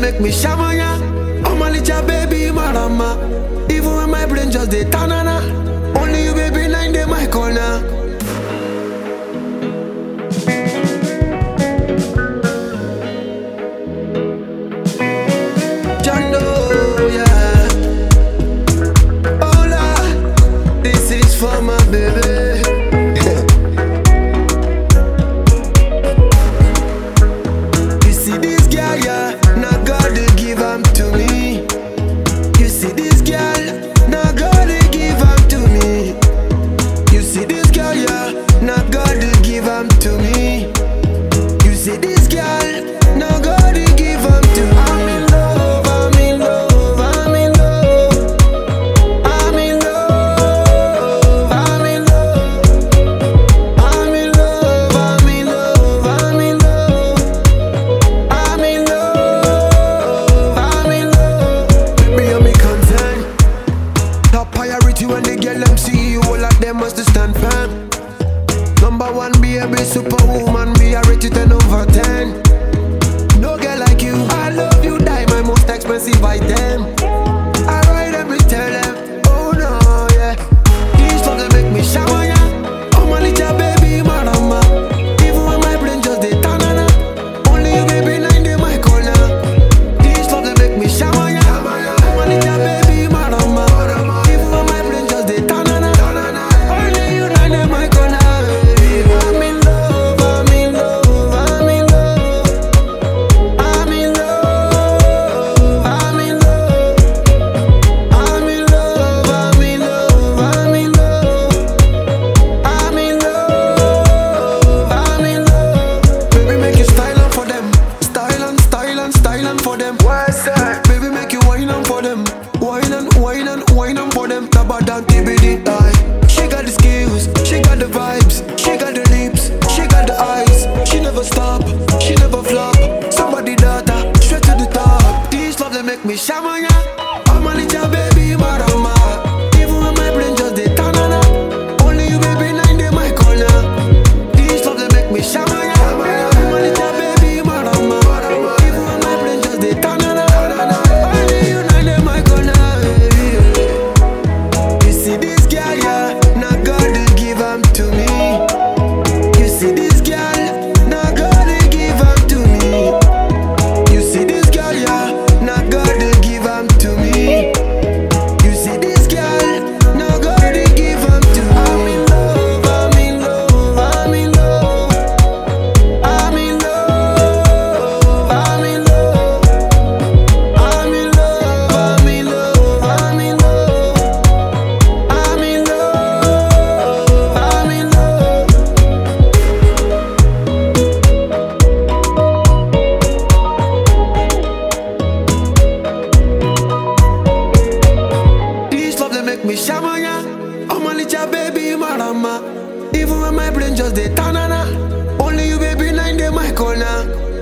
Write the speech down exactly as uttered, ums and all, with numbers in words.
make me shamanya. I'm a little baby marama. Even when my brain just dey tanana. Only you baby nine day my corner. Jando, yeah. Hola, this is for my baby. You see this girl, yeah, now God they give am to me. You see this girl, now God they give am to me. You see this girl, yeah, now God they give am to me. You see this girl, now God they give am to me. I'm in love, I'm in love, I'm in love. I'm in love, I'm in love. I'm in love, I'm in love, I'm in love. I'm in love, I'm in love. Baby, you me concern. Top priority when they get them see you, all of them must stand firm. Number one, be a big superwoman, be a rate ten over ten. No girl like you, I love you, die my most expensive item. I ride them, tell them, oh no, yeah. These songs they make me shower, yeah. Oh my little baby, marama. Even when my brain just dey tanana. Only you baby nine day my corner. These songs they make me shower, yeah. Oh my little baby, marama. Even when my brain just dey tanana. Only you nine day my corner. I'm in love, I'm in love, I'm in love. I'm in love, I'm in love. I'm in love, I'm in love, I'm in love. I'm in love, I'm in love. Baby, make you style on for them. Style and style and style and for them. What's that? Baby, make you wine on for them. Wine and wine and wine on for them. Tabadan T B D die. She got the skills, she got the vibes, she got the lips, she got the eyes. She never stop, she never flop. Somebody data, straight to the top. These love they make me shamanya. I'm a little baby marama. Even when my brain just dey tanana. Only you baby nine day my corner. These love they make me shamanya. I'm a little baby marama. Even when my brain just dey tanana. Only you nine day my corner. You see this girl, yeah, now God they give am to me. You see this girl, now God they give am to me. You see this girl, yeah, now God they give am to me. You see this girl, now God they give am to me. I'm in love, I'm in love, I'm in love. I'm in love, I'm in love. I'm in love, I'm in love, I'm in love. I'm in love, I'm in love. These love they make me shamanya. I'm a little baby marama. Even when my brain just dey tanana. Only you baby nine day my corner.